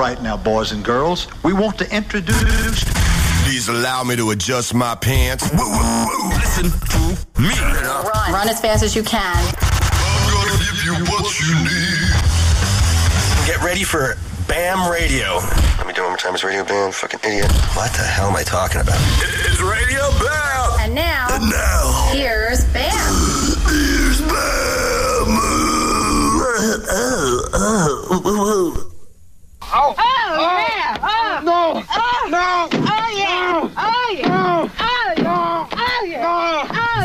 right now, boys and girls. We want to introduce... Please allow me to adjust my pants. Listen to me. Run as fast as you can. I'm gonna give you what you need. Get ready for BAM Radio. Let me do it one more time. It's Radio BAM. Fucking idiot. What the hell am I talking about? It's Radio BAM. And now, here's BAM. Here's BAM. Oh, yeah. Oh, no. Oh, no. Oh, yeah. Oh, yeah. No. Oh, no. Oh, yeah.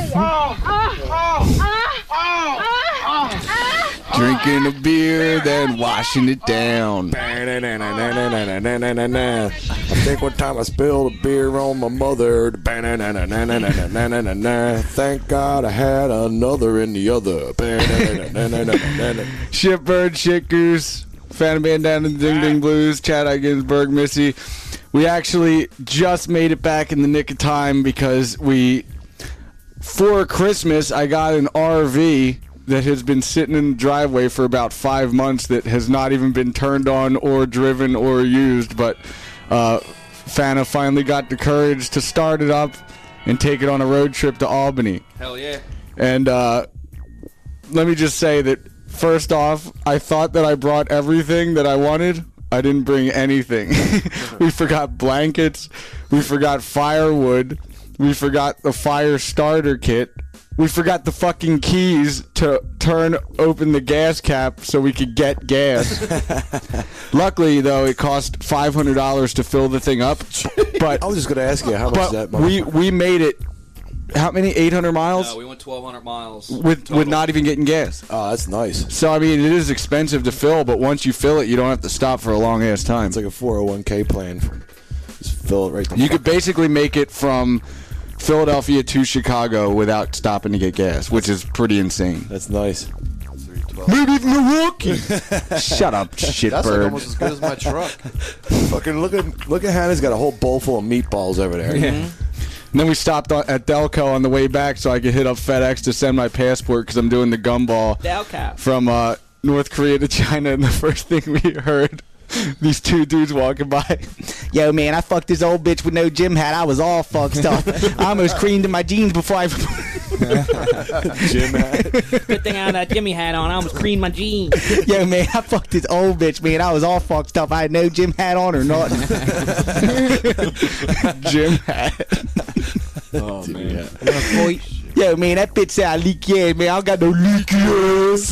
Drinking a beer, then washing it down. I think one time I spilled a beer on my mother. Thank God I had another in the other. Shitbird, Shit Goose, Phantom Bandana, Ding Ding Blues, Chad Ginsburg, Missy. We actually just made it back in the nick of time because for Christmas, I got an RV that has been sitting in the driveway for about 5 months that has not even been turned on or driven or used, but Fana finally got the courage to start it up and take it on a road trip to Albany. Hell yeah. And let me just say that, first off, I thought that I brought everything that I wanted. I didn't bring anything. We forgot blankets. We forgot firewood. We forgot the fire starter kit. We forgot the fucking keys to open the gas cap so we could get gas. Luckily, though, it cost $500 to fill the thing up. But I was just going to ask you how much that we made it. How many? 800 miles? No, we went 1,200 miles. With not even getting gas. Oh, that's nice. So, I mean, it is expensive to fill, but once you fill it, you don't have to stop for a long-ass time. It's like a 401k plan. Just fill it right there. You could basically make it from Philadelphia to Chicago without stopping to get gas, which is pretty insane. That's nice. Maybe Milwaukee. Shut up, shitbird. That's like almost as good as my truck. Fucking look at Hannah's got a whole bowl full of meatballs over there. Yeah. And then we stopped at Delco on the way back so I could hit up FedEx to send my passport because I'm doing the gumball from North Korea to China, and the first thing we heard, these two dudes walking by. Yo, man, I fucked this old bitch with no gym hat. I was all fucked up. I almost creamed in my jeans before I... Gym hat. Good thing I had that Jimmy hat on. I almost creamed my jeans. Yo, man, I fucked this old bitch, man. I was all fucked up. I had no gym hat on or nothing. Gym hat. Oh, man. Yo, man, that bitch said I leak ass, man. I don't got no leak ass.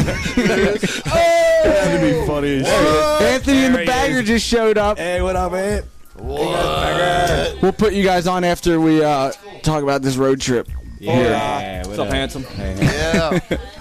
That'd be funny as shit. Anthony and the Bagger just showed up. Hey, what up, man? What? We'll put you guys on after we talk about this road trip. Yeah. What's up, handsome? Yeah.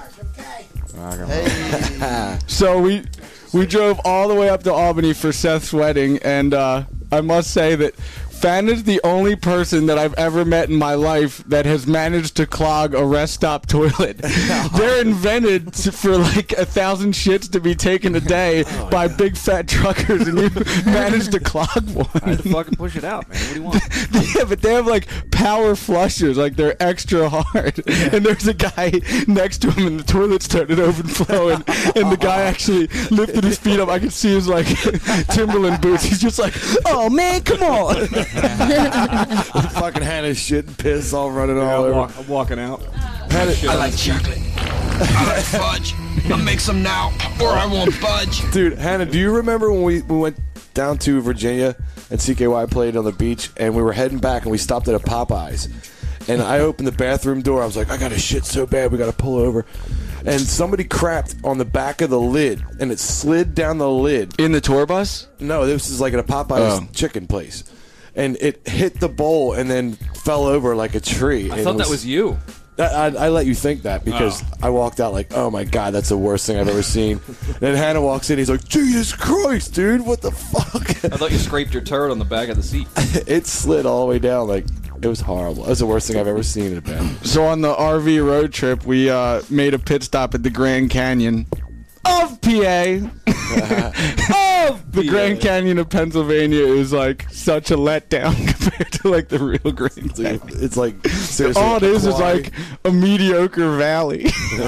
Hey. So we drove all the way up to Albany for Seth's wedding, and I must say that Fan is the only person that I've ever met in my life that has managed to clog a rest stop toilet. They're invented for like 1,000 shits to be taken a day by big fat truckers, and you managed to clog one. I had to fucking push it out, man. What do you want? Yeah, but they have like power flushers, like they're extra hard. And there's a guy next to him, and the toilet started overflowing, and the guy actually lifted his feet up. I could see his like Timberland boots. He's just like, "Oh man, come on." Fucking Hannah's shit and piss all running all over. I'm walking out. I like chocolate. I like fudge. I'll make some now, or I won't budge. Dude, Hannah, do you remember when we went down to Virginia and CKY played on the beach, and we were heading back, and we stopped at a Popeyes, and I opened the bathroom door. I was like, I got to shit so bad, we got to pull over. And somebody crapped on the back of the lid, and it slid down the lid. In the tour bus? No, this is like at a Popeyes chicken place. And it hit the bowl and then fell over like a tree. I thought that was you. I let you think that because I walked out like, oh my God, that's the worst thing I've ever seen. Then Hannah walks in, he's like, Jesus Christ, dude, what the fuck? I thought you scraped your turd on the back of the seat. It slid all the way down. Like, it was horrible. It was the worst thing I've ever seen in a band. So on the RV road trip, we made a pit stop at the Grand Canyon of PA. love the PA. Grand Canyon of Pennsylvania is like such a letdown compared to like the real Grand Canyon. It's like seriously, All it is quarry. like a mediocre valley.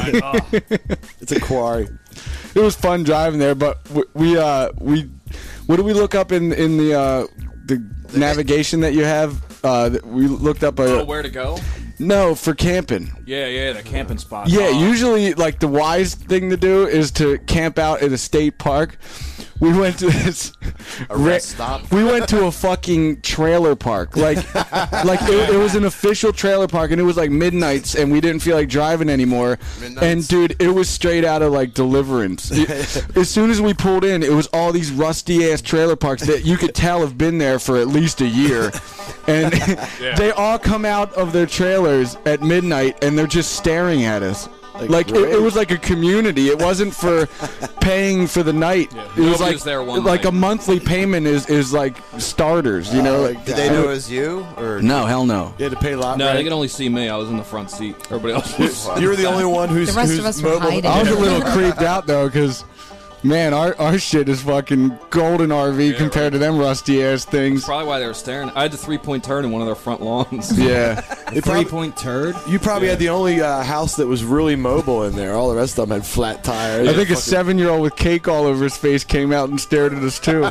It's a quarry. It was fun driving there, but we what did we look up in the navigation that you have? We looked up where to go? No, for camping. Yeah, the camping spot. Yeah, usually like the wise thing to do is to camp out at a state park. We went to this rest stop. We went to a fucking trailer park. Like it was an official trailer park, and it was like midnights, and we didn't feel like driving anymore. Midnights. And dude, it was straight out of like Deliverance. As soon as we pulled in, it was all these rusty ass trailer parks that you could tell have been there for at least a year. And they all come out of their trailers at midnight, and they're just staring at us. Like it was like a community. It wasn't for paying for the night. Yeah. It was Nobody's there one like night. a monthly payment is like starters. You know? Like, Did they know it was you? Or no, hell no. You had to pay a lot. No, rent. they could only see me. I was in the front seat. Everybody else was. You were the only one who's The rest of us were mobile. hiding. I was a little creeped out though, because man, our shit is fucking golden RV compared to them rusty ass things. Probably why they were staring. I had the 3-point turn in one of their front lawns. Yeah. They probably- 3-point turd. You probably had the only house that was really mobile in there. All the rest of them had flat tires. I think a 7-year-old with cake all over his face came out and stared at us too.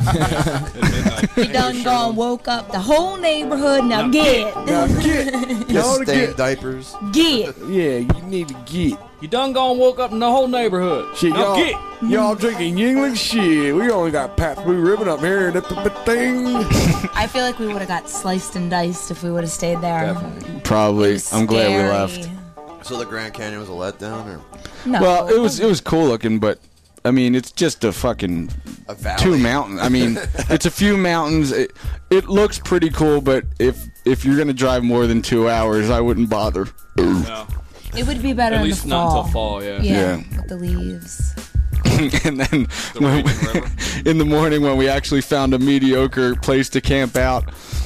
He done gone, woke up the whole neighborhood. Now get. just stained diapers. Get. Yeah, you need to get. You done gone woke up in the whole neighborhood. Shit, Now get. y'all drinking Yingling? Shit, we only got Pabst Blue Ribbon up here. Thing. I feel like we would have got sliced and diced if we would have stayed there. Probably. I'm glad we Scary. left. So the Grand Canyon was a letdown, or No. Well, it was cool looking, but I mean, it's just a fucking a valley? 2 mountains. I mean, it's a few mountains. It looks pretty cool, but if you're gonna drive more than 2 hours, I wouldn't bother. No. It would be better At in least the not fall. until fall, yeah. Yeah, Yeah. with the leaves. And then raging river. in the morning when we actually found a mediocre place to camp out,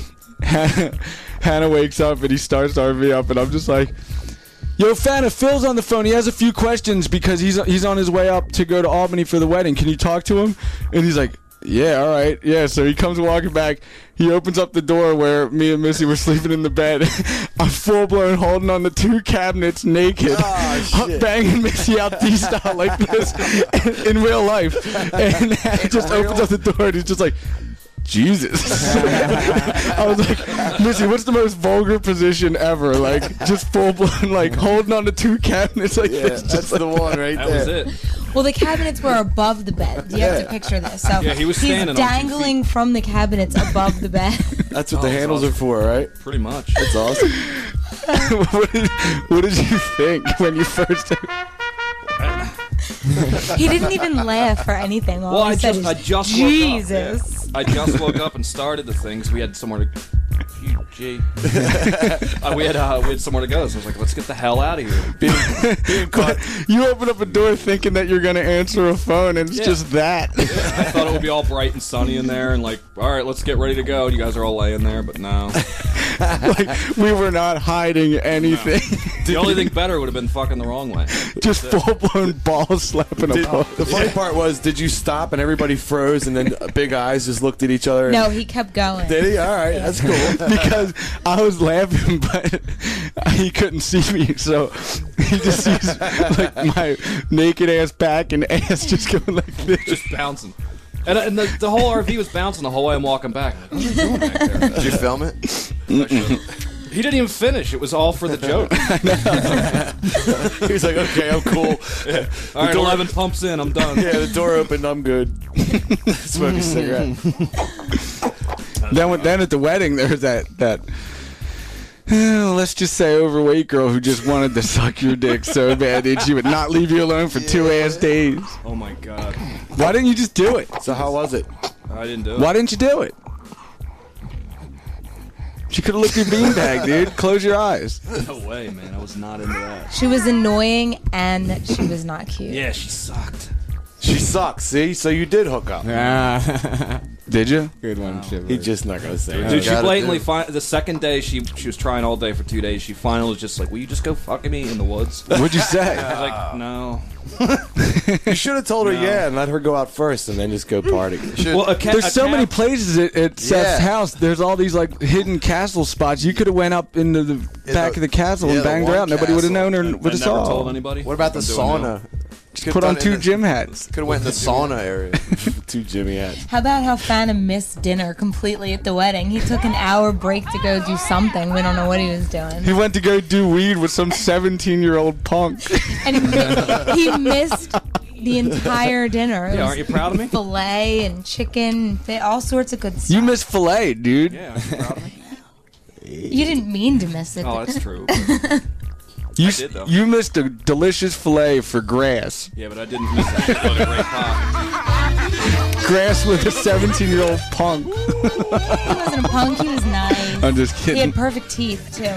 Hannah wakes up and he starts the RV up, and I'm just like, yo, Fana, Phil's on the phone. He has a few questions because he's on his way up to go to Albany for the wedding. Can you talk to him? And he's like, yeah, all right. Yeah, so he comes walking back. He opens up the door where me and Missy were sleeping in the bed. I'm full-blown holding on the 2 cabinets naked. shit. Banging Missy out D-style like this in real life. And he just opens up the door and he's just like, Jesus. I was like, Missy, what's the most vulgar position ever? Like, just full-blown, like, holding on to 2 cabinets like Yeah, this. that's the one right That there. was it. Well, the cabinets were above the bed. You have to picture this. So Yeah, he was he's standing on 2 feet. dangling from the cabinets above the bed. That's what the Oh, handles awesome. are for, right? Pretty much. That's awesome. what did you think when you first... He didn't even laugh or anything. All Well, he I said just is, woke Jesus. up. Yeah. I just woke up and started the things. We had somewhere to. Gee. we had somewhere to go, so I was like, let's get the hell out of here. Being caught. You open up a door thinking that you're going to answer a phone, and it's Yeah. just that. I thought it would be all bright and sunny in there, and like, all right, let's get ready to go. You guys are all laying there, but no. Like, we were not hiding anything. The only thing better would have been fucking the wrong way. Just full-blown ball slapping a phone. The funny part was, did you stop and everybody froze and then Big Eyes just looked at each other? No, he kept going. Did he? All right, that's cool. Because I was laughing, but he couldn't see me, so he just sees like my naked ass back and ass just going like this. Just bouncing. And the whole RV was bouncing the whole way I'm walking back. I'm like, what are you doing back there? Did you film it? He didn't even finish. It was all for the joke. He was like, okay, I'm cool. Yeah. All right, 11 pumps in. I'm done. Yeah, the door opened, I'm good. Smoke a cigarette. Then at the wedding, there's that let's just say overweight girl who just wanted to suck your dick so bad that she would not leave you alone for 2 ass days. Oh, my God. Why didn't you just do it? So how was it? I didn't do it. Why didn't you do it? She could have licked your beanbag, dude. Close your eyes. No way, man. I was not into that. She was annoying and she was not cute. Yeah, she sucked. She sucks. See, so you did hook up. Did you? Good one, Shivers. He's just not gonna say. Dude, she blatantly the second day she was trying all day for 2 days. She finally was just like, "Will you just go fucking me in the woods?" What'd you say? I was like, "No." You should have told her yeah and let her go out first and then just go party. Well, there's so many places at Seth's house. There's all these like hidden castle spots. You could have went up into the back of the castle and banged her out. Nobody would have known her and would have saw. Told anybody. What about the sauna? Just put on 2 gym hats. Could have went in the sauna area. 2 Jimmy hats. How about how Phantom missed dinner completely at the wedding? He took an hour break to go do something. We don't know what he was doing. He went to go do weed with some 17-year-old punk. And he missed the entire dinner. Yeah, aren't you proud of me? Filet and chicken, all sorts of good stuff. You missed filet, dude. Yeah, aren't you proud of me? You didn't mean to miss it. Oh, that's true. You, I did, though. You missed a delicious filet for grass. Yeah, but I didn't miss that fucking great pot. Grass with a 17-year-old punk. He wasn't a punk. He was nice. I'm just He kidding. had perfect teeth too.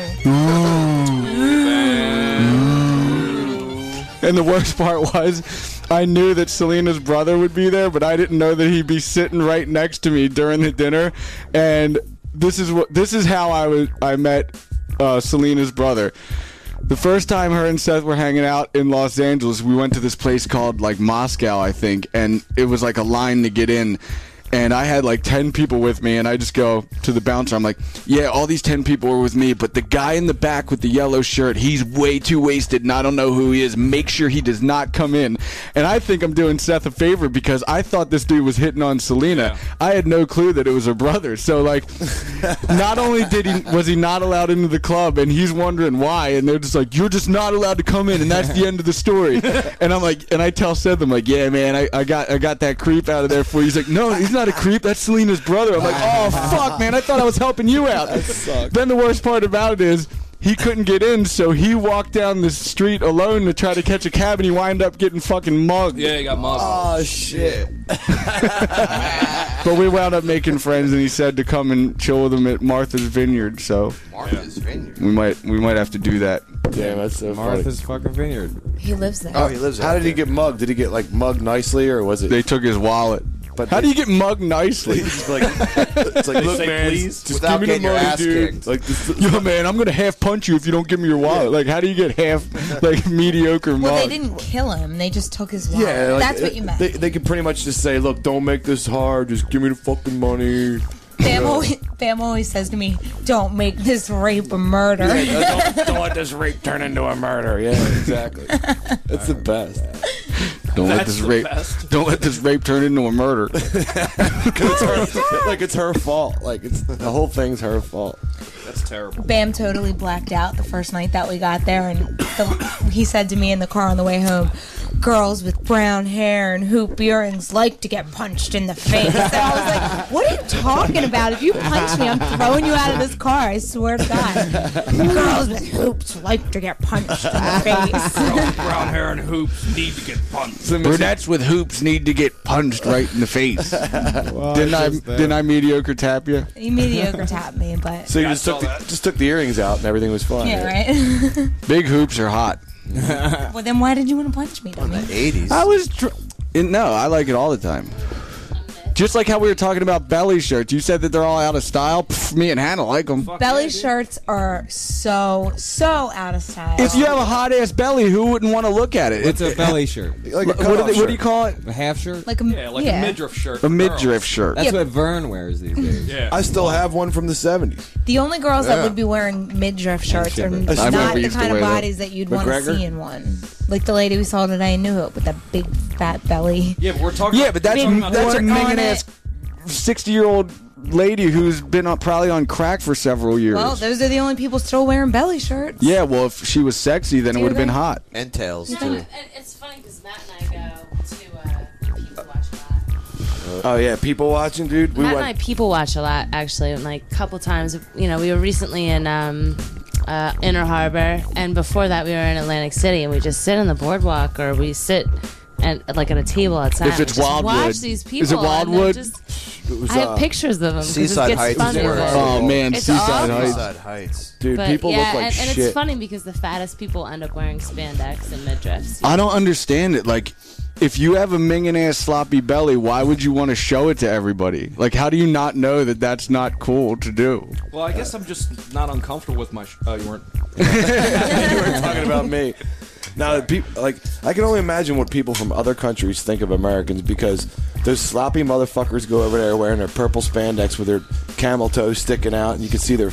And the worst part was, I knew that Selena's brother would be there, but I didn't know that he'd be sitting right next to me during the dinner. And this is how I met Selena's brother. The first time her and Seth were hanging out in Los Angeles, we went to this place called like Moscow, I think, and it was like a line to get in. And I had like 10 people with me, and I just go to the bouncer. I'm like, yeah, all these 10 people were with me, but the guy in the back with the yellow shirt, he's way too wasted, and I don't know who he is. Make sure he does not come in. And I think I'm doing Seth a favor because I thought this dude was hitting on Selena. Yeah. I had no clue that it was her brother. So, like, not only was he not allowed into the club, and he's wondering why, and they're just like, you're just not allowed to come in, and that's the end of the story. And I'm like, and I tell Seth, I'm like, yeah, man, I got that creep out of there for you. He's like, no, he's not a creep. That's Selena's brother. I'm like, oh, fuck, man. I thought I was helping you out. That sucks. Then the worst part about it is he couldn't get in, so he walked down the street alone to try to catch a cab, and he wound up getting fucking mugged. Yeah, he got mugged. Oh, shit. But we wound up making friends, and he said to come and chill with him at Martha's Vineyard, so Martha's Vineyard. we might have to do that. Damn, that's so Martha's fucking Vineyard. He lives there. Oh, he lives How out did he there. get mugged? Did he get like mugged nicely, or was it? They took his wallet. But How do you get mugged nicely? It's like, look, say man, please? just Without give me the getting your money, ass dude. kicked. Like, this, Yo, man, I'm gonna half punch you if you don't give me your wallet. Like, how do you get half like mediocre Well, they mugged? didn't kill him. They just took his wallet. yeah, like, That's what you meant. They could pretty much just say, look, don't make this hard. Just give me the fucking money. Bam always says to me, don't make this rape a murder. Don't let this rape turn into a murder. Yeah, exactly. That's the best. Don't let That's this the rape. best. Don't let this rape turn into a murder. Like, it's her fault. Like, it's the whole thing's her fault. That's terrible. Bam totally blacked out the first night that we got there, and he said to me in the car on the way home, girls with brown hair and hoop earrings like to get punched in the face. And I was like, what are you talking about? If you punch me, I'm throwing you out of this car. I swear to God. Girls with hoops like to get punched in the face. Brown hair and hoops need to get punched. Brunettes with hoops need to get punched right in the face. Didn't I mediocre tap you? He mediocre tapped me, but So you Yeah, I just saw took the earrings out and everything was fine. yeah, right. Big hoops are hot. Well, then why did you want to punch me, In the dummy? 80s. I was no, I like it all the time. Just like how we were talking about belly shirts. You said that they're all out of style. Pff, me and Hannah like them. Belly shirts are so out of style. If you have a hot ass belly, who wouldn't want to look at it? What's a belly shirt? Like a What cutoff do you shirt. call it? A half shirt? like a a midriff shirt. A midriff shirt. That's Yeah. what Vern wears these days. Yeah. I still have one from the 70s. The only girls that Yeah. would be wearing midriff shirts are I've not never the used to kind of wear that. bodies that you'd want to McGregor? see in one. Like the lady we saw today in New Hope with that big fat belly. Yeah, but we're talking. Yeah, but that's Big a work minging on ass 60-year-old lady who's been probably on crack for several years. Well, those are the only people still wearing belly shirts. Yeah, well, if she was sexy, then it Do would have been they? hot. And tails, You too. think- It's funny because Matt and I go to People Watch a lot. Oh, yeah, people watching, dude. We Matt and I went. people watch a lot, actually. Like a couple times, we were recently in Inner Harbor, and before that, we were in Atlantic City, and we just sit on the boardwalk, or we sit and like at a table outside. If and it's just Wildwood. watch these people. Is it and they're Wildwood? just- It was, I have pictures of them. 'cause Seaside it gets Heights is funnier. worse. Oh, man, It's Seaside awful. Heights. Seaside Heights. Dude, But people yeah, look like and shit. it's funny because the fattest people end up wearing spandex and midriffs. I don't understand it. Like, if you have a minging ass sloppy belly, why would you want to show it to everybody? Like, how do you not know that that's not cool to do? Well, I guess I'm just not uncomfortable with my. You weren't. You were talking about me. Now, like, I can only imagine what people from other countries think of Americans, because those sloppy motherfuckers go over there wearing their purple spandex with their camel toes sticking out, and you can see their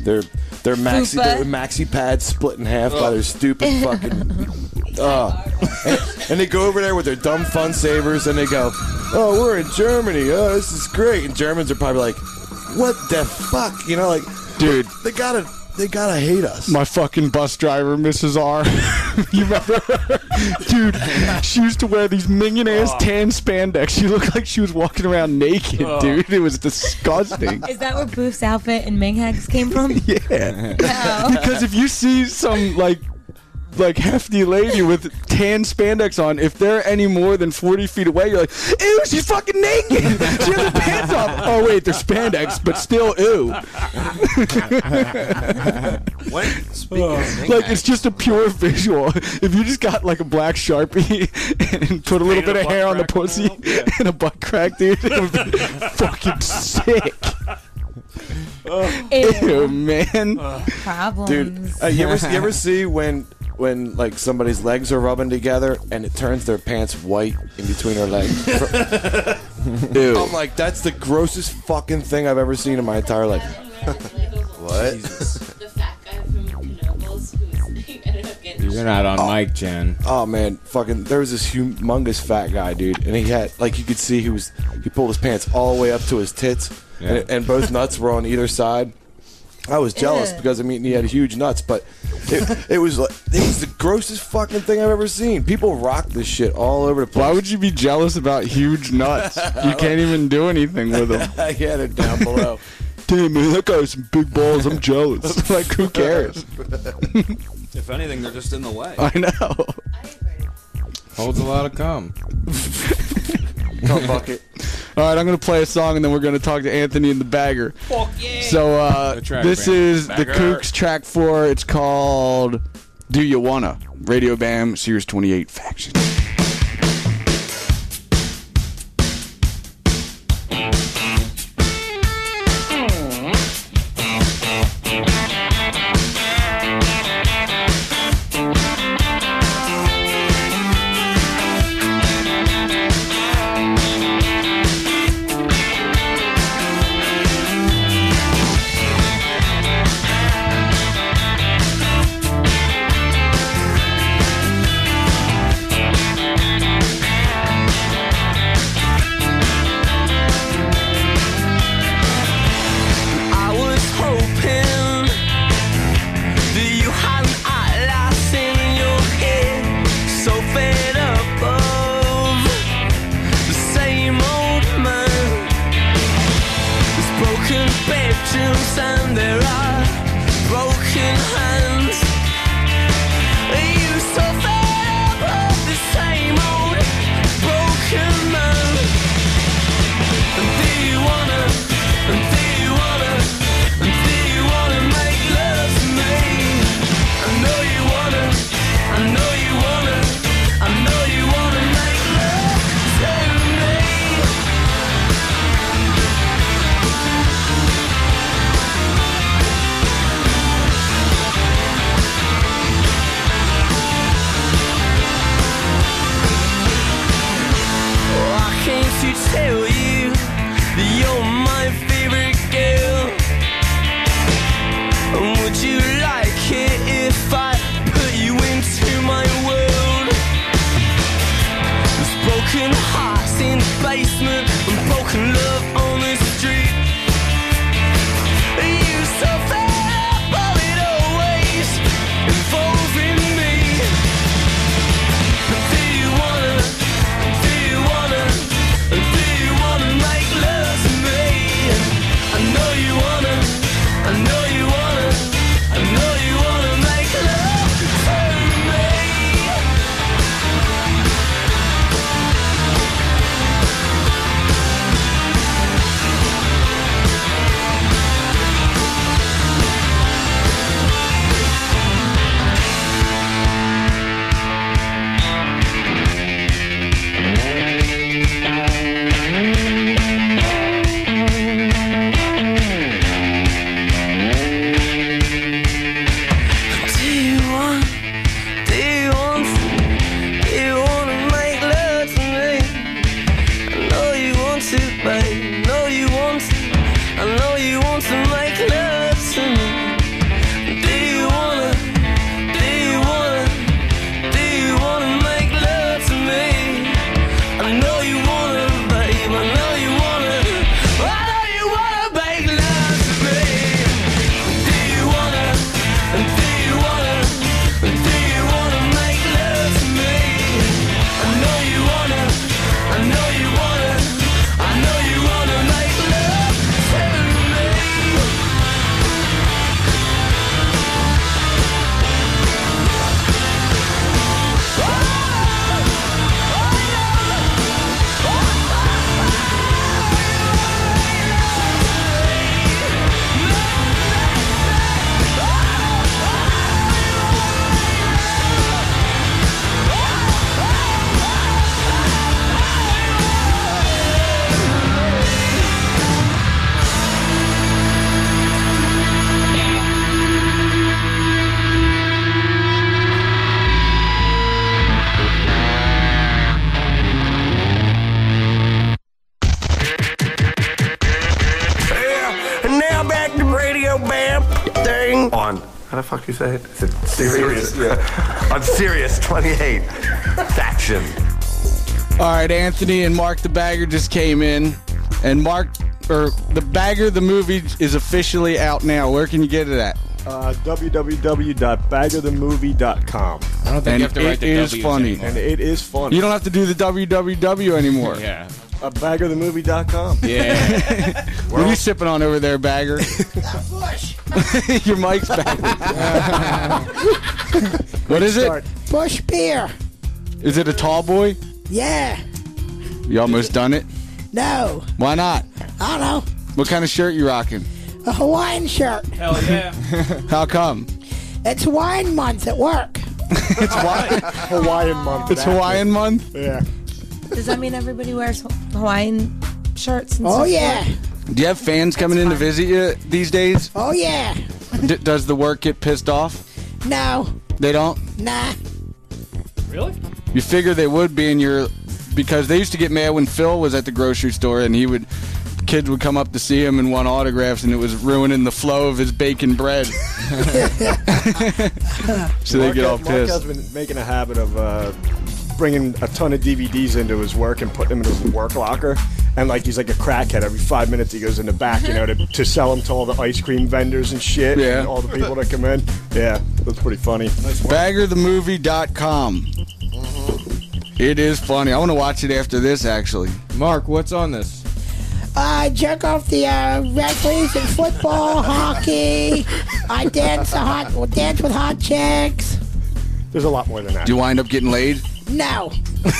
maxi pads split in half by their stupid fucking. And they go over there with their dumb fun savers, and they go, "Oh, we're in Germany. Oh, this is great." And Germans are probably like, "What the fuck?" You know, like, dude, they gotta hate us. My fucking bus driver, Mrs. R. You remember her? Dude, she used to wear these minging ass tan spandex. She looked like she was walking around naked, dude. It was disgusting. Is that where Booth's outfit and Ming Hags came from? Yeah. No. Because if you see some like hefty lady with tan spandex on, if they're any more than 40 feet away, you're like, ew, she's fucking naked. She has her pants off. Oh wait, they're spandex, but still ew. Like, it's just a pure visual. If you just got like a black Sharpie and put a little bit of hair on the pussy and a butt crack, dude, it would be fucking sick. Ew, man. Problems. Dude, you ever see when like somebody's legs are rubbing together and it turns their pants white in between their legs? Ew. I'm like, that's the grossest fucking thing I've ever seen in my entire life. What? The fat guy from Knoebels who ended up getting. You're not on mic, Jen. Oh man, fucking, there was this humongous fat guy, dude, and he had, like, you could see he pulled his pants all the way up to his tits, and both nuts were on either side. I was jealous because, I mean, he had huge nuts, but it was the grossest fucking thing I've ever seen. People rock this shit all over the place. Why would you be jealous about huge nuts? You can't even do anything with them. I had it down below. Damn, man, that guy has some big balls. I'm jealous. Like, who cares? If anything, they're just in the way. I know. Holds a lot of cum. Cum bucket. All right, I'm going to play a song, and then we're going to talk to Anthony and the Bagger. Fuck yeah. So, this is the Kooks track 4. It's called Do You Wanna? Radio Bam, Sears 28 Faction. babe. Know you want to, I know you want to make love to me. Do you wanna, do you wanna, do you wanna make love to me? I know you wanna, babe, I know you wanna, I know you wanna make love to me. Do you wanna, do you wanna, do you wanna make love to me? I know you wanna, I know you wanna, I know you wanna make love to me. Yeah, and now back to Radio Bam thing. On. How the fuck you say it? Is it Sirius? Yeah. On Sirius 28. Faction. All right, Anthony and Mark the Bagger just came in, and the Bagger the movie is officially out now. Where can you get it at? www.baggerthemovie.com. I don't think you have to write the It is W's funny. anymore. And it is funny. You don't have to do the www anymore. Yeah. Baggerthemovie.com. Yeah. What are you sipping on over there, Bagger? Your mic's back. What is it? Bush beer. Is it a tall boy? Yeah. You almost done it? No. Why not? I don't know. What kind of shirt you rocking? A Hawaiian shirt. Hell yeah. How come? It's Hawaiian month at work. It's why? Hawaiian month. It's Hawaiian month? Yeah. Does that mean everybody wears Hawaiian shirts and Oh, stuff? yeah. Do you have fans coming in to visit you these days? Oh, yeah. Does the work get pissed off? No. They don't? Nah. Really? You figure they would be because they used to get mad when Phil was at the grocery store and kids would come up to see him and want autographs and it was ruining the flow of his bacon bread. So they get all Mark pissed. has been making a habit of bringing a ton of DVDs into his work and putting them in his work locker. And like he's like a crackhead. Every 5 minutes he goes in the back, to sell them to all the ice cream vendors and shit. Yeah. And all the people that come in. Yeah, that's pretty funny. Baggerthemovie.com. It is funny. I want to watch it after this, actually. Mark, what's on this? Jerk off the referees in football, hockey. I dance with hot chicks. There's a lot more than that. Do you wind up getting laid? No.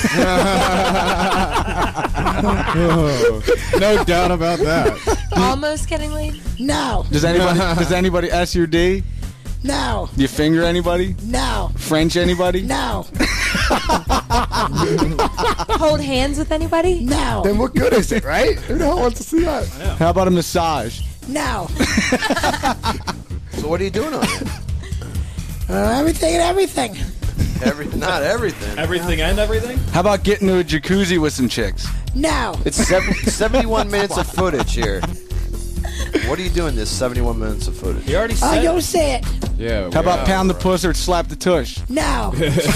No doubt about that. Almost getting laid? No. Does anybody ask your D? No. Do you finger anybody? No. French anybody? No. Hold hands with anybody? No. Then what good is it, right? Who the hell wants to see that? How about a massage? No. So what are you doing on it? Everything and everything. Not everything. Everything and everything? How about getting to a jacuzzi with some chicks? No. It's 71 minutes of footage here. What are you doing this 71 minutes of footage? You already Oh, said you'll see it. Yeah. How about pound the puss or slap the tush? No.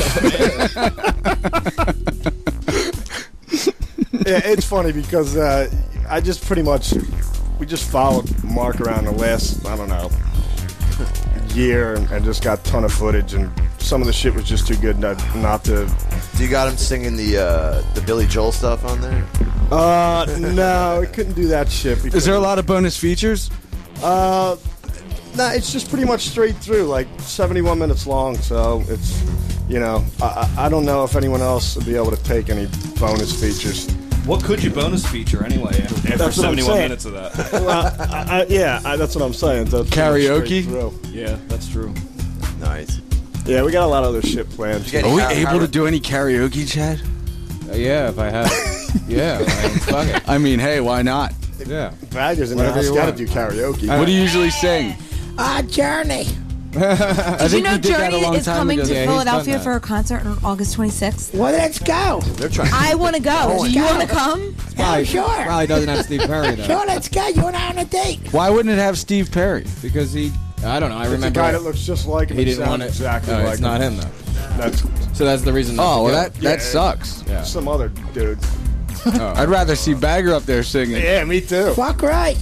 Yeah, it's funny because I just we just followed Mark around the last, I don't know, year and just got a ton of footage, and some of the shit was just too good not to. Do you got him singing the Billy Joel stuff on there? No, we couldn't do that shit. Is there a lot of bonus features? No, it's just pretty much straight through, like 71 minutes long. So it's, I don't know if anyone else would be able to take any bonus features. What could you bonus feature anyway after That's what I'm 71 saying. minutes of that? Well, that's what I'm saying. So it's pretty much straight Karaoke? through. Yeah, that's true. Nice. Yeah, we got a lot of other shit planned. You Are we able to do any karaoke, Chad? Yeah, if I had. Yeah, fuck it. I mean, hey, why not? Yeah. Baggers in the Whatever house you got to want. do karaoke. What do you usually sing? Journey. I Did you know we did that a Journey long is time coming ago. to Yeah, he's Philadelphia done for a concert on August 26th? Well, let's go. They're trying. I want to go. Do you want to come? Yeah, sure. Probably doesn't have Steve Perry though. Sure, let's go. You and I on a date. Why wouldn't it have Steve Perry? Because he, I don't know. I It's a remember guy that looks just like him. he and didn't sounds want it. exactly No, like it's not him though. That's So that's the reason. not Oh, to well, go. that sucks. Yeah. some other dude. Oh. I'd rather see Bagger up there singing. Yeah, me too. Fuck right.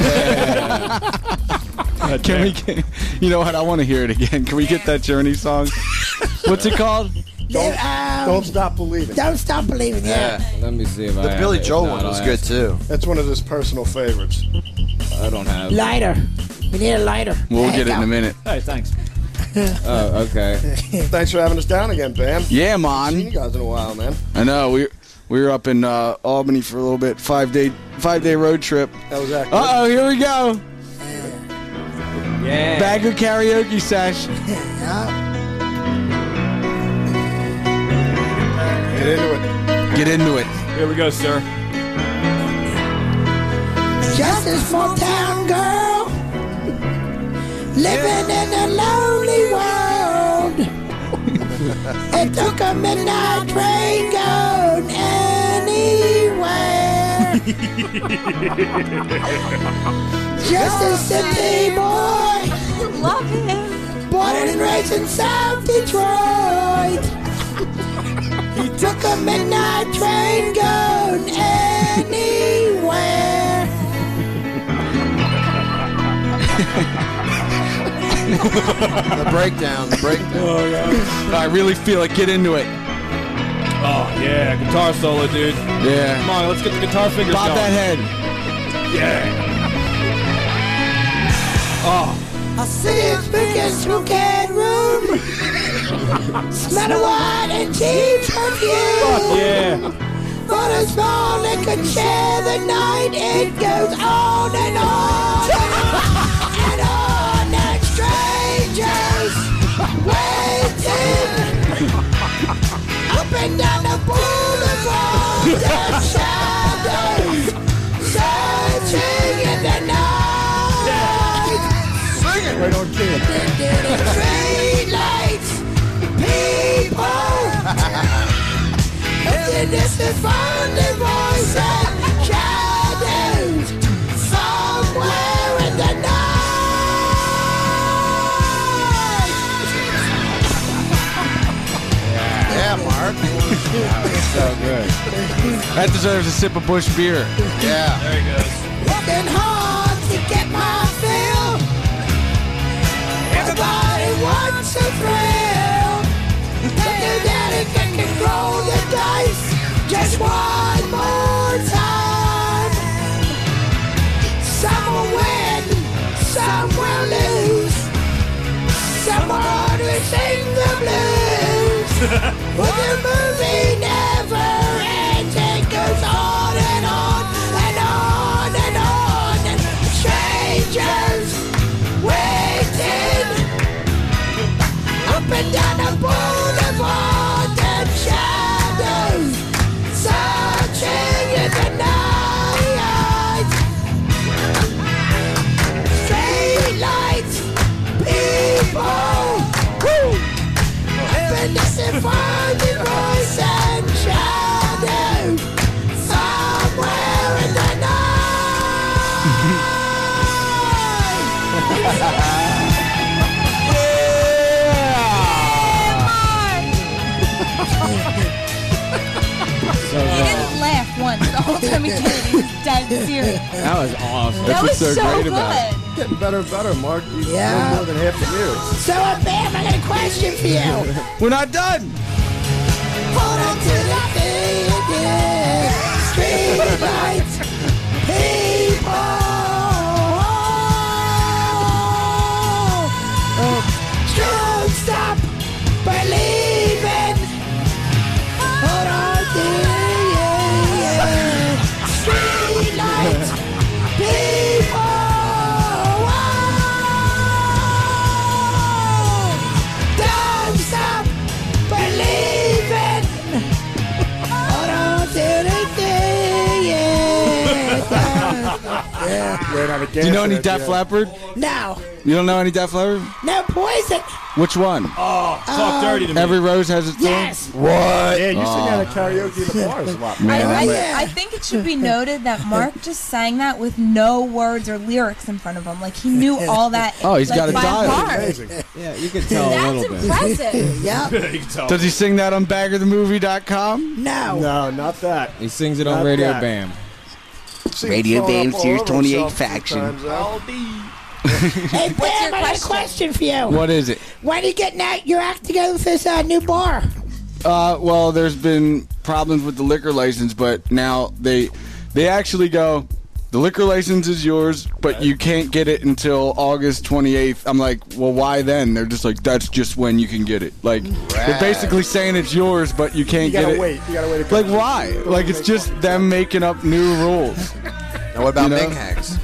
Can we get, you know what? I want to hear it again. Can we get that Journey song? What's it called? Don't stop believing. Don't stop believing. Yeah. Let me see if I The have Billy it. If Joel not, one was I'll good ask. too. That's one of his personal favorites. I don't have. Lighter. We need a lighter. We'll There get you it in a go. minute. Hey, thanks. Oh, okay. Thanks for having us down again, Bam. Yeah, Seen man. you guys in a while, man. I know. We were up in Albany for a little bit. 5-day road trip. How was that? Uh-oh, here we go. Yeah. Bagger karaoke sesh. Get into it. Get into it. Here we go, sir. Just a small town girl living in a lonely world. It took a midnight train going anywhere. Just a city boy, Love him. born and raised in South Detroit. He took a midnight train going anywhere. The breakdown. I really feel it. Get into it. Oh, yeah. Guitar solo, dude. Yeah. Come on, let's get the guitar fingers Bob going. that head. Yeah. Oh. I see his biggest crooked room. Smell of wine and cheap perfume. Yeah. For a small liquor share the night, it goes on and on and on. And strangers waiting up and down the boulevard. And shadows searching in the night. Right on kid. Street lights, people, and this is finding voice and shadows somewhere in the night. Yeah, Mark. So good. That deserves a sip of Busch beer. Yeah. There he goes. Working hard to get my fill. Everybody wants a thrill. Thinking that it can roll the dice just one more time. Some will win, some will lose. Someone will sing the blues. But the movie never ends. It goes on and on and on and on. And strangers waiting up and down the boulevard. And shadows searching in the night. Street lights, people, woo! And this is finding voice and shadow somewhere in the He didn't laugh once the whole time he did it. He was dead serious. That was awesome. That was so good. Getting better and better, Mark. You Yeah. know more than half the years. So, Bam, I got a question for you. We're not done. Hold on to the faded street lights, people. Don't stop believing. Hold on to the street lights, people. Don't stop believing. Yeah. Do you know any Def Leppard? No. You don't know any Def Leppard? No Poison. Which one? Oh, talk dirty to me. Every Rose Has Its Thorn? Yes. What? Yeah, you sing that at karaoke in the bars a lot. Man, I think it should be noted that Mark just sang that with no words or lyrics in front of him. Like he knew all that. Oh, he's got a by dial. heart. Amazing. Yeah, you can tell a That's little bit. impressive. Yep. You can tell. Does he sing that on baggerthemovie.com? No. No, not that. He sings it on Not Radio that. Bam. Radio Bam, Series 28 Faction. Hey, Bam, I got a question for you. What is it? When are you getting out your act together with this new bar? Well, there's been problems with the liquor license, but now they actually go, the liquor license is yours, but you can't get it until August 28th. I'm like, well, why then? They're just like, that's just when you can get it. Like, they're basically saying it's yours, but you can't get it. You gotta wait. Like, why? Like, it's just them making up new rules. Now, what about You know? Bing Hags?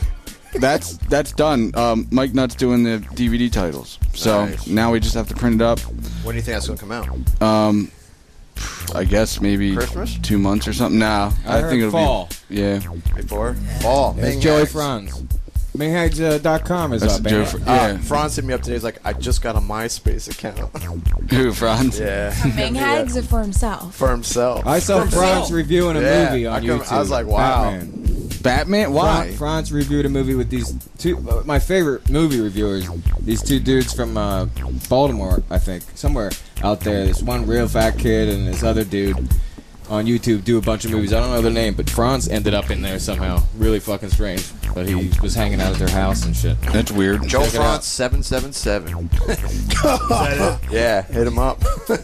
That's done. Mike Nutt's doing the DVD titles, so Nice. now we just have to print it up. When do you think that's going to come out? I guess maybe Christmas? 2 months or something. Nah, I heard think it'll fall. be yeah. Before? Fall. It's Bing Joey Hags. Franz. BingHags.com is That's up. Joe Bang. Yeah. Franz hit me up today. He's like, I just got a MySpace account. Who, Franz? Yeah. Bang Hags or for himself? For himself. I saw Franz reviewing a Yeah, movie on YouTube. I was like, wow. Batman? Why? Franz reviewed a movie with these two, my favorite movie reviewers, these two dudes from Baltimore, I think, somewhere out there. This one real fat kid and this other dude on YouTube do a bunch of movies. I don't know their name, but Franz ended up in there somehow. Really fucking strange. But he was hanging out at their house and shit. That's weird. Joe Check it out. Franz 777. Yeah, hit him up.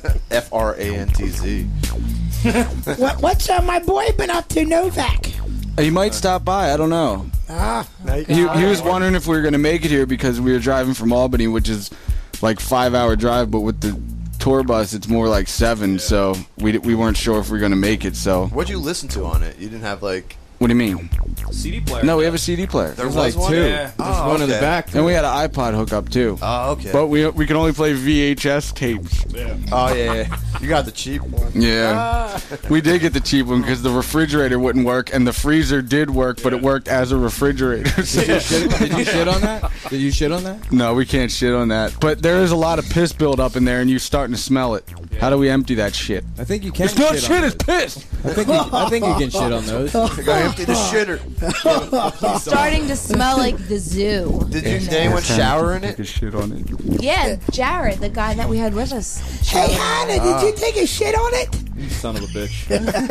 FRANTZ. What's my boy been up to, Novak? He might stop by. I don't know. Ah. He was wondering if we were going to make it here because we were driving from Albany, which is like 5-hour drive, but with the tour bus, it's more like 7. So we weren't sure if we were going to make it. So What'd you listen to on it? You didn't have like... what do you mean? CD player. No, we have a CD player. There There's was like one? two. Yeah. There's one in the okay. back. And we had an iPod hookup too. Oh, okay. But we can only play VHS tapes. Oh, yeah. You got the cheap one. Yeah. We did get the cheap one because the refrigerator wouldn't work and the freezer did work, but it worked as a refrigerator. Did you shit on that? Did you shit on that? No, we can't shit on that. But there is a lot of piss buildup in there and you're starting to smell it. How do we empty that shit? I think you can. It's not shit, shit, on it's those. piss. I think you can shit on those. I got empty the shitter. It's starting to smell like the zoo. Did anyone shower in Take a it? shit on it. Yeah, Jared, the guy that we had with us. Hey, Hannah, did you take a shit on it? You son of a bitch.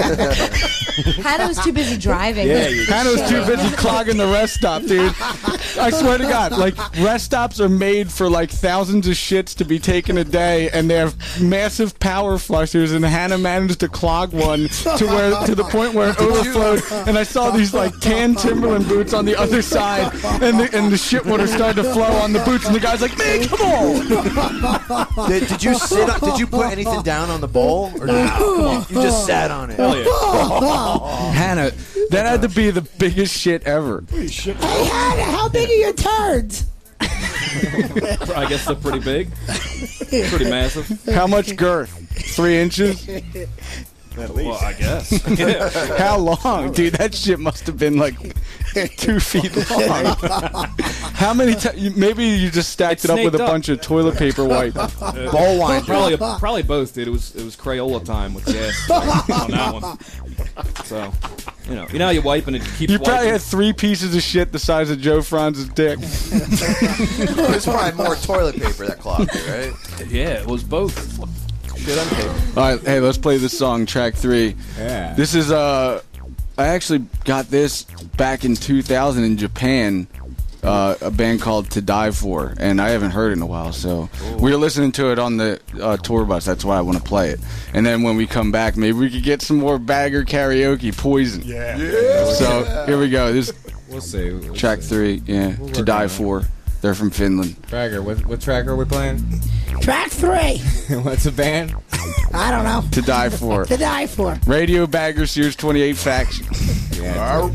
Hannah was too busy driving. Hannah was too busy clogging the rest stop, dude. I swear to God, like rest stops are made for like thousands of shits to be taken a day, and they have massive power flushers. And Hannah managed to clog one to the point where it overflowed. And I saw these like tan Timberland boots on the other side, and the shit water started to flow on the boots. And the guy's like, "Man, come on!" Did you sit? Did you put anything down on the bowl, or you just sat on it? Hell yeah. Hannah, that had to be the biggest shit ever. Hey, Hannah, how big are your turds? I guess they're pretty big. Pretty massive. How much girth? 3 inches? At least. Well, I guess. How long, dude? That shit must have been like 2 feet long. How many times? Maybe you just stacked it up with a snaked up. bunch of toilet paper wipe. Ball winder. Probably both, dude. It was Crayola time with gas on that one. So, you know how you wipe and it keeps. You probably wiping? had 3 pieces of shit the size of Joe Franz's dick. There's probably more toilet paper that clogged it, right? Yeah, it was both. Shit on paper. All right, hey, let's play this song, track 3. Yeah. This is I actually got this back in 2000 in Japan. A band called To Die For, and I haven't heard it in a while, so we were listening to it on the tour bus. That's why I want to play it. And then when we come back, maybe we could get some more bagger karaoke, Poison. Yeah. So here we go. This We'll see. track 3, yeah, We'll To work Die on it. For. They're from Finland. Bagger, what track are we playing? Track 3. What's a band? I don't know. To Die For. To die for. Radio Bagger Sears 28 Faction. Yeah.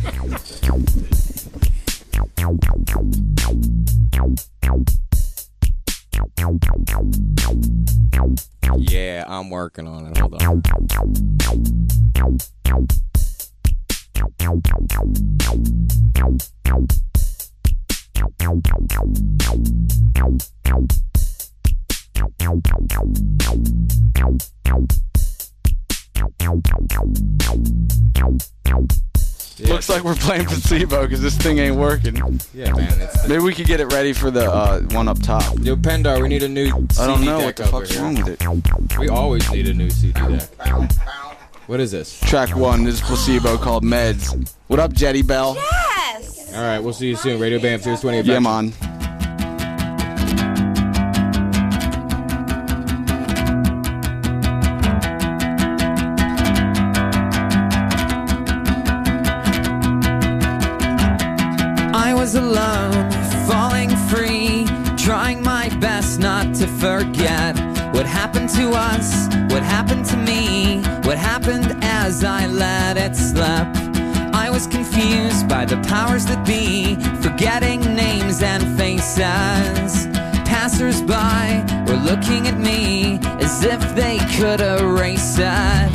Yeah, I'm working on it. Hold on. Looks like we're playing placebo because this thing ain't working. Yeah, man. Maybe we could get it ready for the one up top. Yo, Pendar, we need a new CD I don't know deck what the over fuck's here. wrong with it. We always need a new CD deck. What is this? Track 1 is placebo called Meds. What up, Jetty Bell? Yes! All right, we'll see you soon. Radio Bam, Series 28. Yeah, man. I was alone, falling free, trying my best not to forget what happened to us, what happened to me, what happened as I let it slip. I was confused by the powers that be, forgetting names and faces. Passers-by were looking at me as if they could erase it.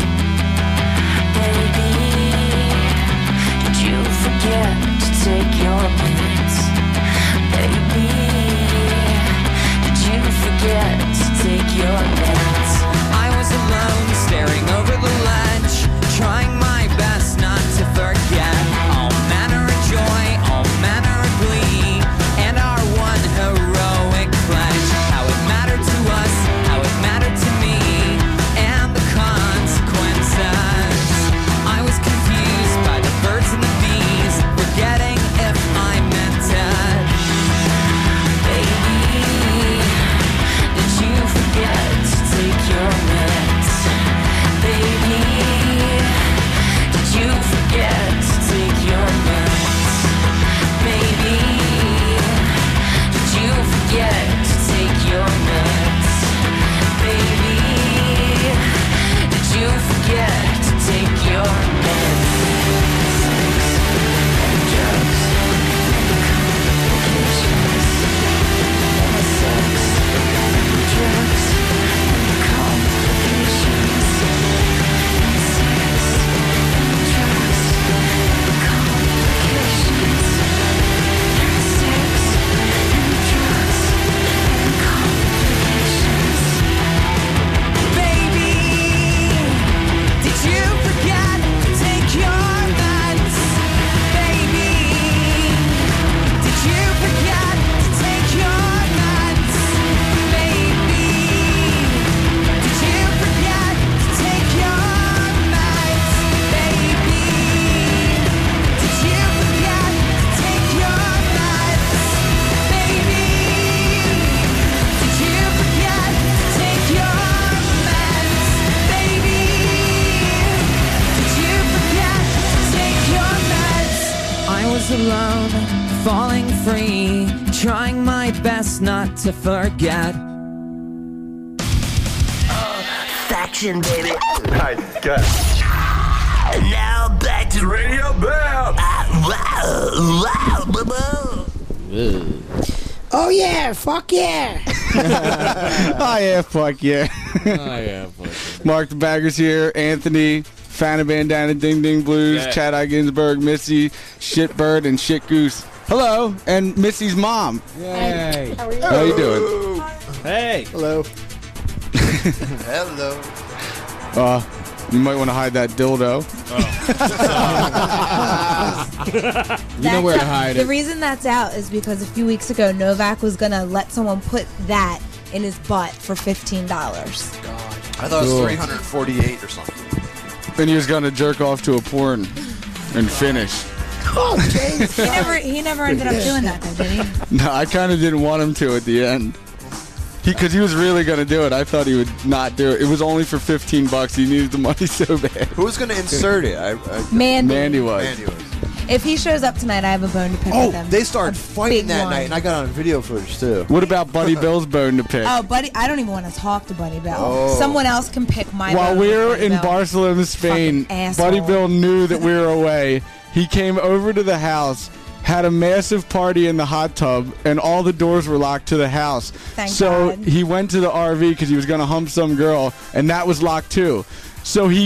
Did you forget to take your meds? Baby, did you forget to take your meds? I was alone, staring over the ledge, trying my best not to forget all manner of joy, all manner of glee, and our one heroic pledge. How it mattered to us, how it mattered to me, and the consequences. I was confused by the birds and the bees, forgetting if I meant it. Baby, did you forget to take your meds? Baby, did you forget to take your meds? Baby, did you forget to take your meds? Baby, did you forget to take your meds? Drugs, alone, falling free, trying my best not to forget. Faction, baby. Nice, good. And now back to Radio Bam. Oh yeah, fuck yeah. Oh yeah, fuck yeah. Mark the Baggers here, Anthony, Fan of Bandana, Ding Ding Blues, Yeah. Chad I. Ginsburg, Missy, Shitbird, and Shit Goose. Hello, and Missy's mom. Yay. How you doing? Hey. Hello. Hello. You might want to hide that dildo. You know where to hide The it. reason that's out is because a few weeks ago, Novak was gonna let someone put that in his butt for $15. I thought it was Cool. 348 or something. Then he was gonna jerk off to a porn and finish. Oh, James. He never ended up doing that, though, did he? No, I kind of didn't want him to at the end. Because he was really going to do it. I thought he would not do it. It was only for $15. He needed the money so bad. Who was going to insert it? Mandy. Mandy was. Mandy was. If he shows up tonight, I have a bone to pick Oh, with him. they started A fighting big that one. night, and I got on video footage too. What about Buddy Bill's bone to pick? Oh, Buddy, I don't even want to talk to Buddy Bill. Oh. Someone else can pick my While bone we with were Buddy in Bill. Barcelona, Spain, Fucking asshole. Buddy Bill knew that we were away. He came over to the house, had a massive party in the hot tub, and all the doors were locked to the house. Thank so God. he went to the RV because he was going to hump some girl, and that was locked too. So he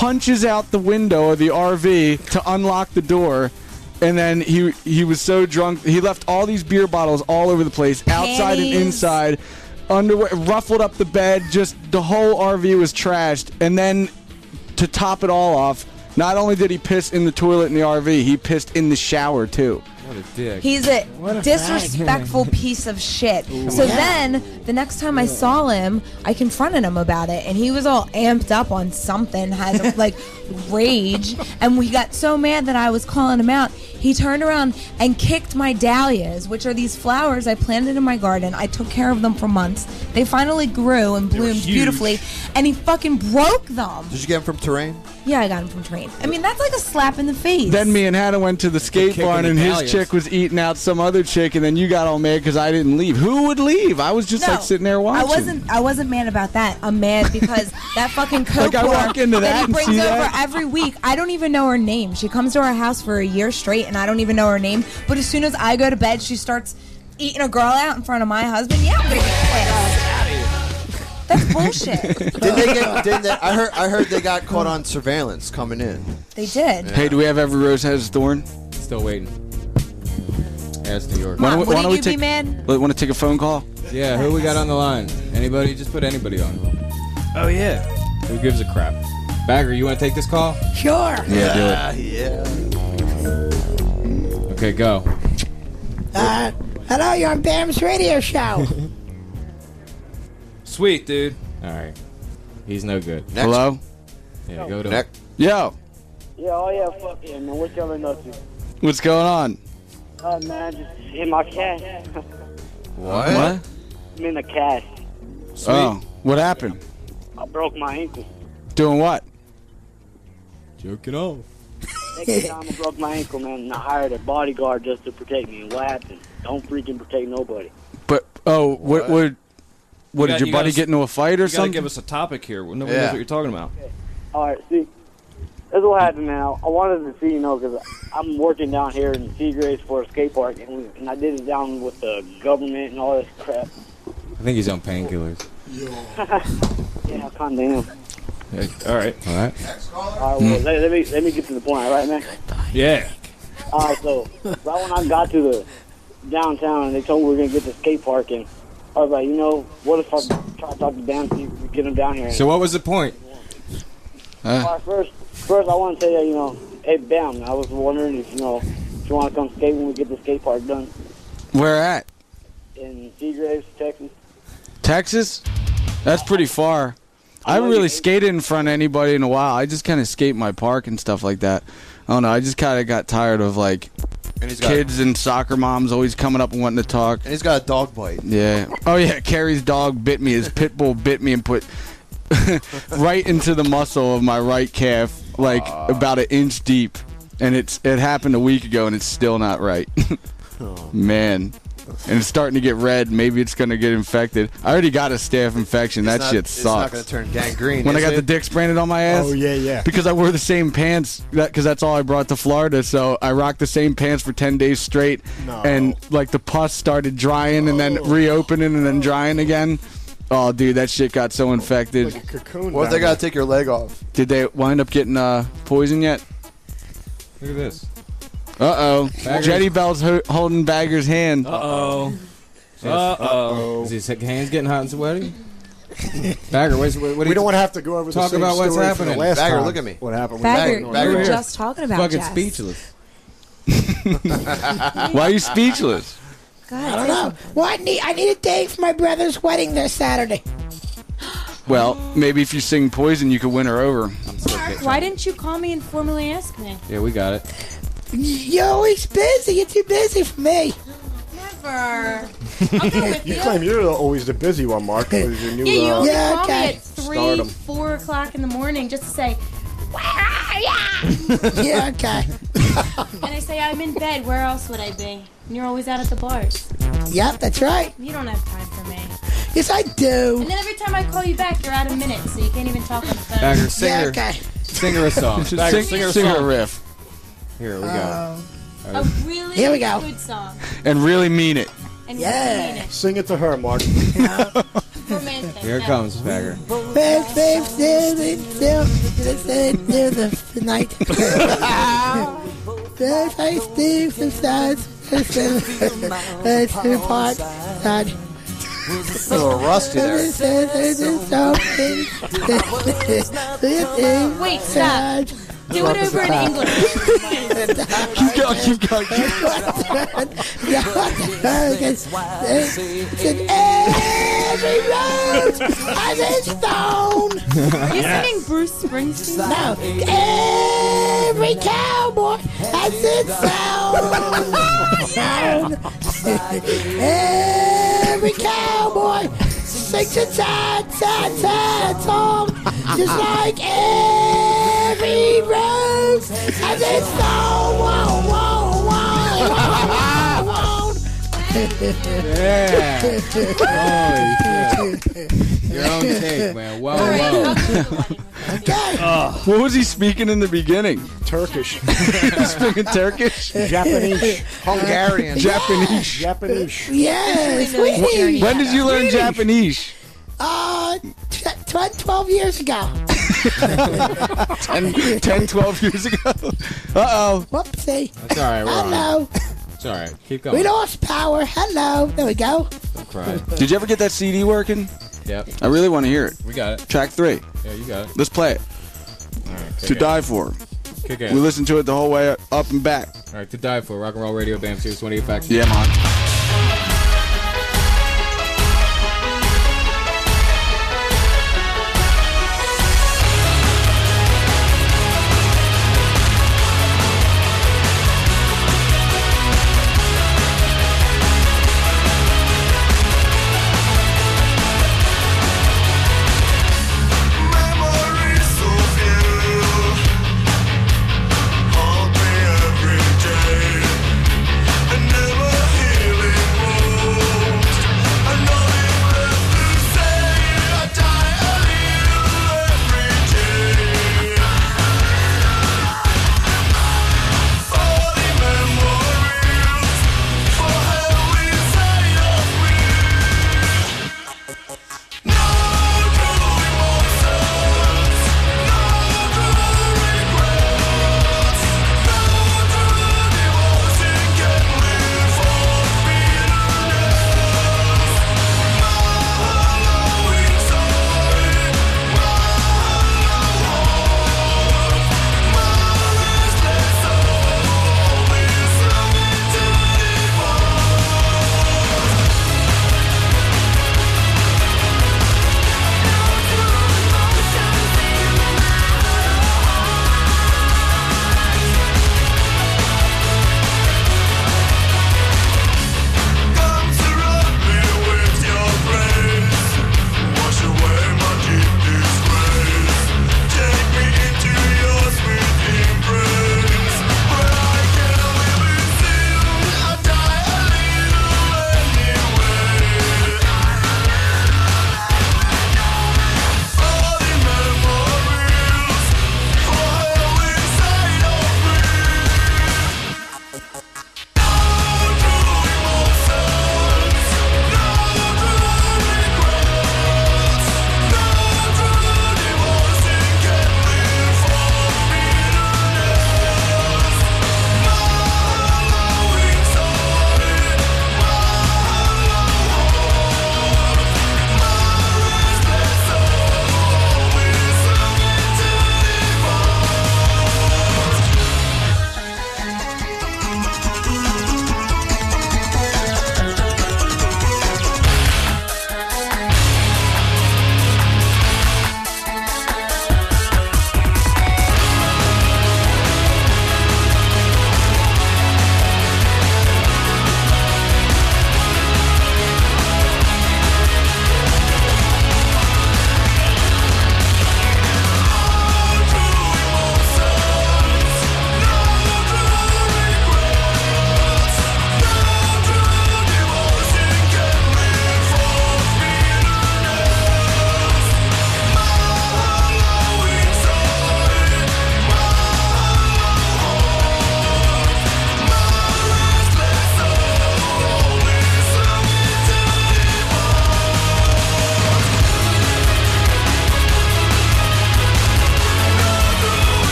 punches out the window of the RV to unlock the door. And then he was so drunk, he left all these beer bottles all over the place, outside and inside, underwear, ruffled up the bed, just the whole RV was trashed. And then to top it all off, not only did he piss in the toilet in the RV, he pissed in the shower too. What a dick. He's a disrespectful piece of shit. So then, the next time I saw him, I confronted him about it, and he was all amped up on something, had like rage, and we got so mad that I was calling him out. He turned around and kicked my dahlias, which are these flowers I planted in my garden. I took care of them for months. They finally grew and bloomed beautifully, and he fucking broke them. Did you get them from Terrain? Yeah, I got him from Terrain. I mean, that's like a slap in the face. Then me and Hannah went to the skate barn, and his chick was eating out some other chick, and then you got all mad because I didn't leave. Who would leave? I was just like sitting there watching. I wasn't mad about that. I'm mad because that fucking coke Like, I walk into that he and brings see over that? every week. I don't even know her name. She comes to our house for a year straight, and I don't even know her name. But as soon as I go to bed, she starts eating a girl out in front of my husband. Yeah, I'm gonna get pissed. That's bullshit. Didn't they, I heard they got caught on surveillance coming in. They did. Hey, do we have Every Rose Has a Thorn? Still waiting. Yeah, it's New York. Wouldn't you be mad? Want to take a phone call? Yeah, who we got on the line? Anybody? Just put anybody on. Oh, yeah. Who gives a crap? Bagger, you want to take this call? Sure. Yeah, do it. Yeah. Okay, go. Hello, you're on Bam's radio show. Sweet, dude. All right. He's no good. Next. Hello? Yeah, go to Next. Yo, Yeah, oh yeah, fuck yeah, man. What y'all been up to? what's going on? Man, just hit my cash. What? I'm in the cash. Oh, what happened? I broke my ankle. Doing what? Joking off. Next time I broke my ankle, man, and I hired a bodyguard just to protect me. And what happened? Don't freaking protect nobody. But what did your buddy get into a fight or you gotta something? give us a topic here. Nobody knows what you're talking about. All right, see, this is what happened, man. I wanted to see, because I'm working down here in Seagraves for a skate park, and I did it down with the government and all this crap. I think he's on painkillers. Yeah, I kind of am. Yeah, all right. All right. All right, well, let me get to the point, all right, man? Yeah. All right, so right when I got to the downtown and they told me we were going to get the skate park, and I was like, what if I try to talk to Dan, see if we get him down here? So what was the point? All right, first I want to tell you, hey, Bam, I was wondering if you want to come skate when we get the skate park done Where at? in Seagraves, Texas. Texas? That's pretty far. I haven't really skated in front of anybody in a while. I just kind of skate my park and stuff like that. I don't know. I just kind of got tired of kids and soccer moms always coming up and wanting to talk. And he's got a dog bite. Yeah. Oh yeah. Carrie's dog bit me. His pit bull bit me and put right into the muscle of my right calf, about an inch deep. And it happened a week ago, and it's still not right. Man. And it's starting to get red. Maybe it's going to get infected. I already got a staph infection. That shit sucks. It's not going to turn gangrene. When I got the dicks branded on my ass. Oh, yeah. Because I wore the same pants, because that's all I brought to Florida. So I rocked the same pants for 10 days straight. No. And the pus started drying and then reopening and then drying again. Oh, dude, that shit got so infected. Like a cocoon. What if they got to take your leg off? Did they wind up getting poison yet? Look at this. Uh-oh. Bagger's- Jetty Bell's holding Bagger's hand. Uh-oh. Uh-oh. Is his hands getting hot and sweaty? Bagger, what We don't want to have to go over Talk the same about what's story happening. For the last Bagger, time. look at me. What happened? Bagger, with we were here. just talking about fucking Jess. speechless. Why are you speechless? I don't know. Well, I need a date for my brother's wedding this Saturday. Well, maybe if you sing Poison, you could win her over. Why didn't you call me and formally ask me? Yeah, we got it. You're always busy. You're too busy for me. Never. You claim you're always the busy one, Mark. With your new, Yeah, you only Yeah, call okay. me at 3, Stardom. 4 o'clock in the morning just to say, where are ya? Yeah, okay. And I say, I'm in bed. Where else would I be? And you're always out at the bars. Yep, that's right. You don't have time for me. Yes, I do. And then every time I call you back, you're out of minutes, so you can't even talk on the phone. Bagger, sing Yeah, her, okay. sing her a song. Sing, sing her a riff. Here, we go. A really Here we go. good song. And really mean it. And Yeah. really mean it. Sing it to her, Mark. Romantic Here it comes, Bagger. The night. I Steve besides part side. A little rusty there. Wait, stop. Do it over in English. Keep going, keep going. Every road has its stone. You're singing Bruce Springsteen? No. Every cowboy has its sound. Every cowboy sings a sad, sad, sad song. Just like every rose has its song. Whoa, whoa, whoa, whoa, whoa. Yeah. Holy shit. Your own take, man. Whoa, whoa. What was he speaking in the beginning? Turkish. Speaking Turkish? Japanese. Hungarian. Japanese. Japanese. Yes. When did you learn Japanese? 12 years ago. 10, 12 years ago? Uh-oh. Whoopsie. That's all right. We're on. Hello. It's all right. Keep We going. lost power. Hello. There we go. Don't cry. Did you ever get that CD working? Yep. I really want to hear it. We got it. Track 3. Yeah, you got it. Let's play it. All right. To Die For. Kick ass. We listened to it the whole way up and back. All right. To Die For. Rock and Roll Radio Bam Series 28 Facts. Yeah, man. Every day, and never healing.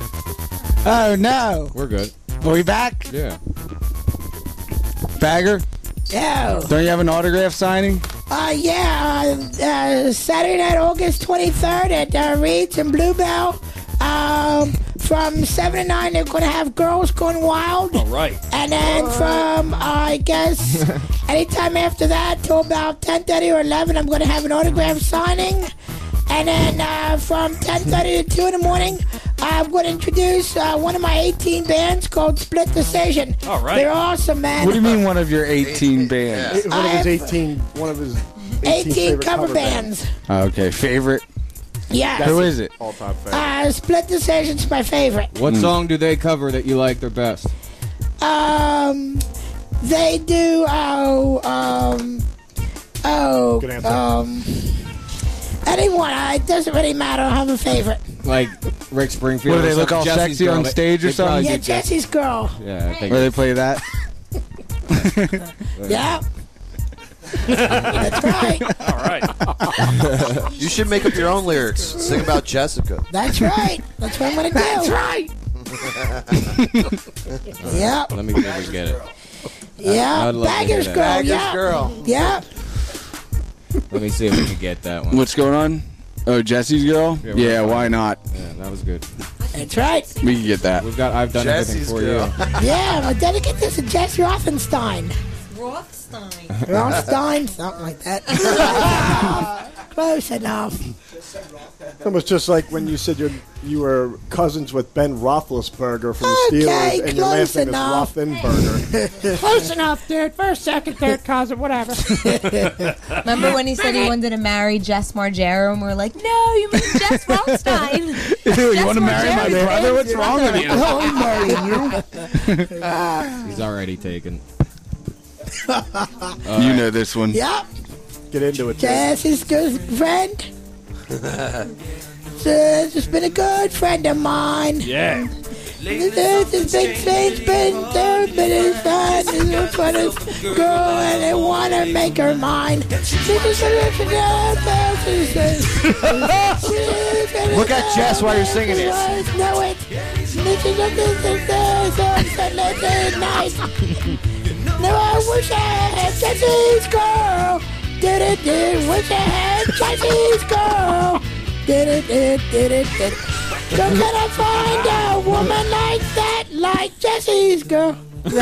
Oh no. We're good. Are we back? Yeah. Bagger? Yeah. Don't you have an autograph signing? Saturday night, August 23rd at Reed's and Bluebell. From 7 to 9, they're going to have Girls Gone Wild. All right. And then from, I guess, anytime after that till about 10:30 or 11, I'm going to have an autograph signing. And then from 10:30 to 2 in the morning, I'm going to introduce one of my 18 bands called Split Decision. All right. They're awesome, man. What do you mean one of your 18 bands? One of his 18 favorite cover bands. Okay, favorite? Yeah. Who is it? All-time favorite. Split Decision's my favorite. What song do they cover that you like their best? They do, Good answer. anyone. It doesn't really matter. I have a favorite. Like Rick Springfield. What, do they or look all something? Jesse's sexy Girl. on They- stage or they probably something? Yeah, do Jess- Jesse's Girl. Yeah, I think. Where they play that? Yeah. That's right. All right. You should make up your own lyrics. Sing about Jessica. That's right. That's what I'm going to do. That's right. Yep. Let me never get it. Yeah. I'd love to hear Bagger's that. Girl. Bagger's Yeah. Girl. Yeah. Let me see if we can get that one. What's going on? Oh, Jesse's Girl? Yeah, Yeah, we're why not? Yeah, that was good. That's right. We can get that. We've got. I've done Jesse's everything for Girl. you. Yeah, I dedicate this to Jess Rothenstein. Rothstein, something like that. Close enough. It was just like when you said you were cousins with Ben Roethlisberger from the Steelers, and your last name is Rothenberger. Close enough, dude. First, second, third cousin, whatever. Remember when he said he wanted to marry Jess Margera, and we were like, no, you mean Jess Rothstein. You want to marry my brother? What's wrong with you? I'm marrying you. He's already taken. You know this one. Yep. Get into it. Jess is good friend. Jess has been a good friend of mine. Yeah. This is big thing's been there, but it's fun. It's a funny girl, and I want to make her mine. Look at Jess while you're singing it. Know it. Nice. No, I wish I had Jesse's girl. Did it, wish I had Jesse's girl. Did it. So can I find a woman like that, like Jesse's girl?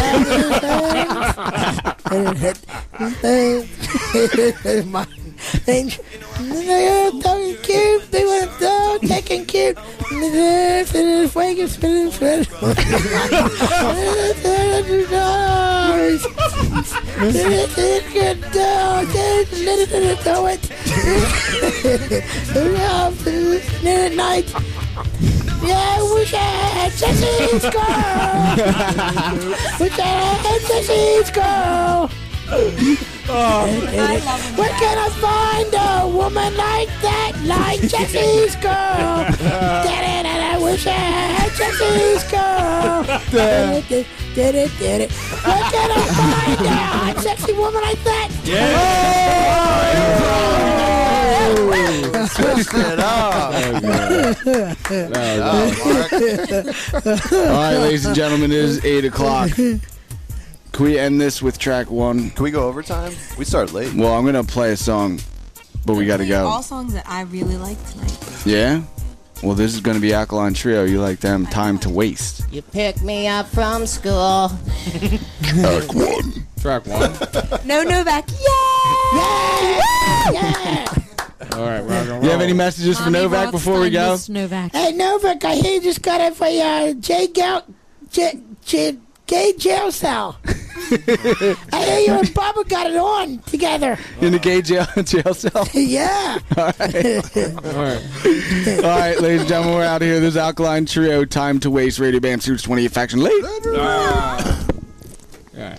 My thing. They're talking cute. They want to taking cute. Night. Yeah, I wish I had Jesse's girl. Wish I had Jesse's girl. Where can I find a woman like that, like Jesse's girl? I wish I had Jesse's girl. Did it. Where can I find a sexy woman like that? Switched it up. All right, ladies and gentlemen, it is 8 o'clock. Can we end this with track 1? Can we go overtime? We start late. Well, I'm going to play a song, but we got to go. All songs that I really like tonight. Yeah? Well, this is going to be Alkaline Trio. You like them? Time to Waste. You pick me up from school. Track 1. Track 1. No Novak. Yeah! All right, rock and roll. You have any messages for Novak before we go? Novak. Hey, Novak, I hear you just got it for your gay jail cell. I hear you and Bubba got it on together. In the gay jail cell? Yeah. All right, ladies and gentlemen, we're out of here. This is Alkaline Trio, Time to Waste, Radio Band Suits 28 Faction. Late. Yeah.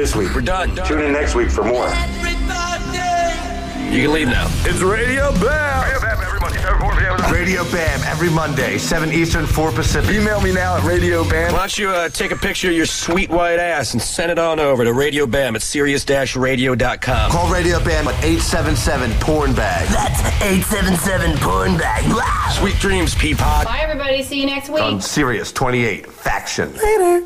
this week. We're done. Tune in next week for more. You can leave now. It's Radio Bam. Radio Bam every Monday, 7 4 p.m. Radio Bam every Monday, 7 Eastern, 4 Pacific. Email me now at Radio Bam. Why don't you take a picture of your sweet white ass and send it on over to Radio Bam at Sirius-Radio.com. Call Radio Bam at 877-PORN-BAG. That's 877-PORN-BAG. Wow. Sweet dreams, Peapod. Bye, everybody. See you next week. On Sirius 28 Faction. Later.